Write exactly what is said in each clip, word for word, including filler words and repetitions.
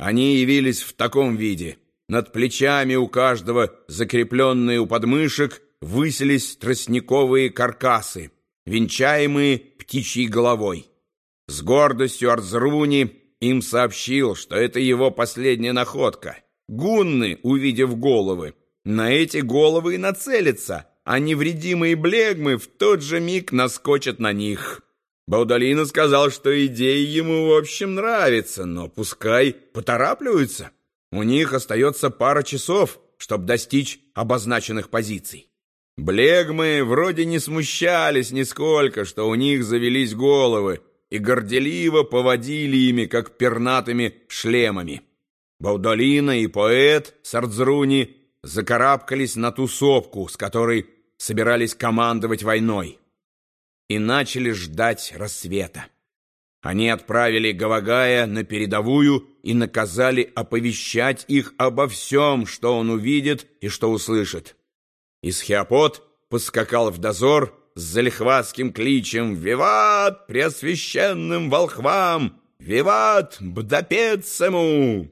Они явились в таком виде. Над плечами у каждого, закрепленные у подмышек, высились тростниковые каркасы, венчаемые птичьей головой. С гордостью Арзруни им сообщил, что это его последняя находка. Гунны, увидев головы, на эти головы и нацелятся, а невредимые блегмы в тот же миг наскочат на них. Баудолино сказал, что идея ему в общем нравится, но пускай поторапливаются. У них остается пара часов, чтобы достичь обозначенных позиций. Блегмы вроде не смущались нисколько, что у них завелись головы, и горделиво поводили ими, как пернатыми шлемами. Баудолино и поэт с Арзруни закарабкались на ту сопку, с которой собирались командовать войной, и начали ждать рассвета. Они отправили Гавагая на передовую и наказали оповещать их обо всем, что он увидит и что услышит. Исхиопот поскакал в дозор с залихватским кличем «Виват преосвященным волхвам! Виват бдапецему!»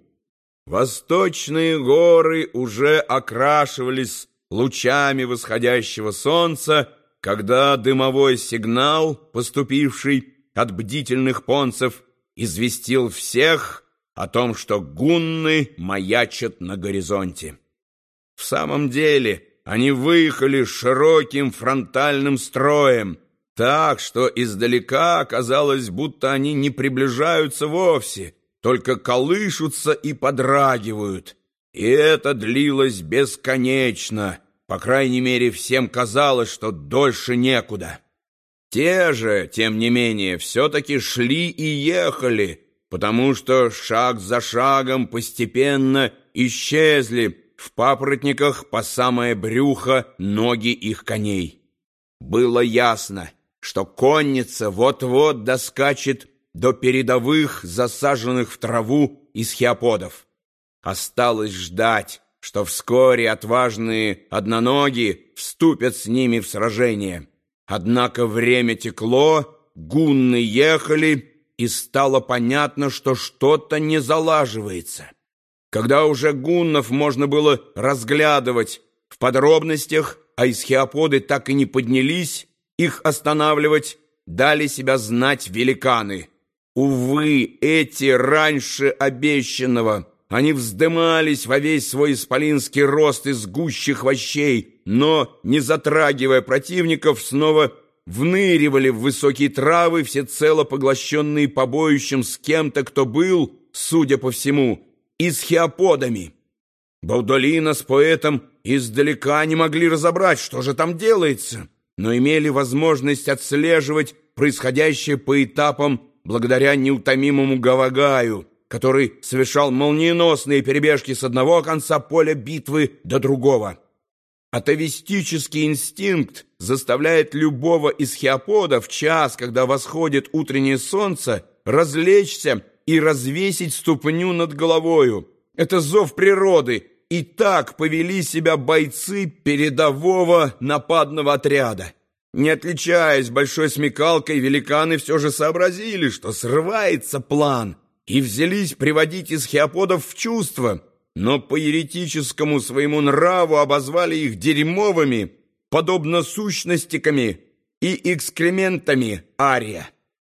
Восточные горы уже окрашивались лучами восходящего солнца, когда дымовой сигнал, поступивший от бдительных понцев, известил всех о том, что гунны маячат на горизонте. В самом деле они выехали широким фронтальным строем, так что издалека казалось, будто они не приближаются вовсе, только колышутся и подрагивают. И это длилось бесконечно. По крайней мере, всем казалось, что дольше некуда. Те же, тем не менее, все-таки шли и ехали, потому что шаг за шагом постепенно исчезли в папоротниках по самое брюхо ноги их коней. Было ясно, что конница вот-вот доскачет до передовых, засаженных в траву исхиоподов. Осталось ждать, что вскоре отважные одноногие вступят с ними в сражение. Однако время текло, гунны ехали, и стало понятно, что что-то не залаживается. Когда уже гуннов можно было разглядывать в подробностях, а исхиоподы так и не поднялись, их останавливать дали себя знать великаны. Увы, эти раньше обещанного, они вздымались во весь свой исполинский рост из гущи хвощей, но, не затрагивая противников, снова вныривали в высокие травы, всецело поглощенные побоищем с кем-то, кто был, судя по всему, исхиоподами. Баудолино с поэтом издалека не могли разобрать, что же там делается, но имели возможность отслеживать происходящее по этапам благодаря неутомимому Гавагаю, который совершал молниеносные перебежки с одного конца поля битвы до другого. Атовистический инстинкт заставляет любого исхиопода в час, когда восходит утреннее солнце, развлечься и развесить ступню над головою. Это зов природы, и так повели себя бойцы передового нападного отряда. Не отличаясь большой смекалкой, великаны все же сообразили, что срывается план, и взялись приводить исхиоподов в чувство, но по еретическому своему нраву обозвали их дерьмовыми, подобно сущностиками и экскрементами ария.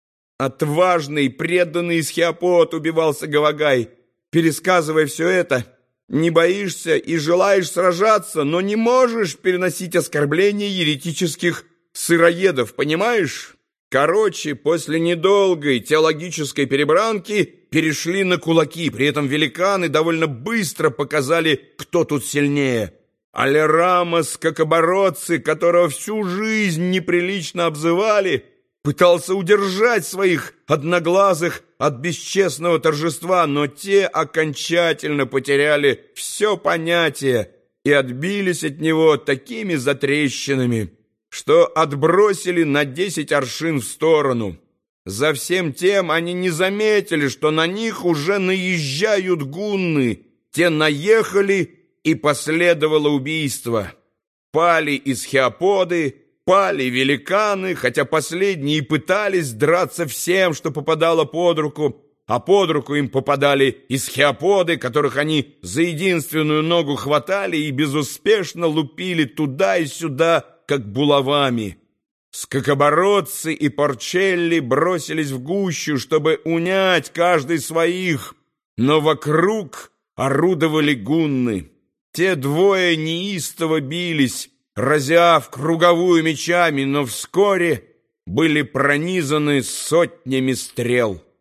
Отважный, преданный исхиопод, убивался Гавагай, пересказывая все это. Не боишься и желаешь сражаться, но не можешь переносить оскорбления еретических сыроедов, понимаешь? Короче, после недолгой теологической перебранки перешли на кулаки, при этом великаны довольно быстро показали, кто тут сильнее. Алерамос, скакобородцы, которого всю жизнь неприлично обзывали, пытался удержать своих одноглазых от бесчестного торжества, но те окончательно потеряли все понятие и отбились от него такими затрещинами, что отбросили на десять аршин в сторону. За всем тем они не заметили, что на них уже наезжают гунны. Те наехали, и последовало убийство. Пали исхиоподы, пали великаны, хотя последние и пытались драться всем, что попадало под руку, а под руку им попадали исхиоподы, которых они за единственную ногу хватали и безуспешно лупили туда и сюда, как булавами. Скакобородцы и порчелли бросились в гущу, чтобы унять каждый своих, но вокруг орудовали гунны. Те двое неистово бились, разя в круговую мечами, но вскоре были пронизаны сотнями стрел.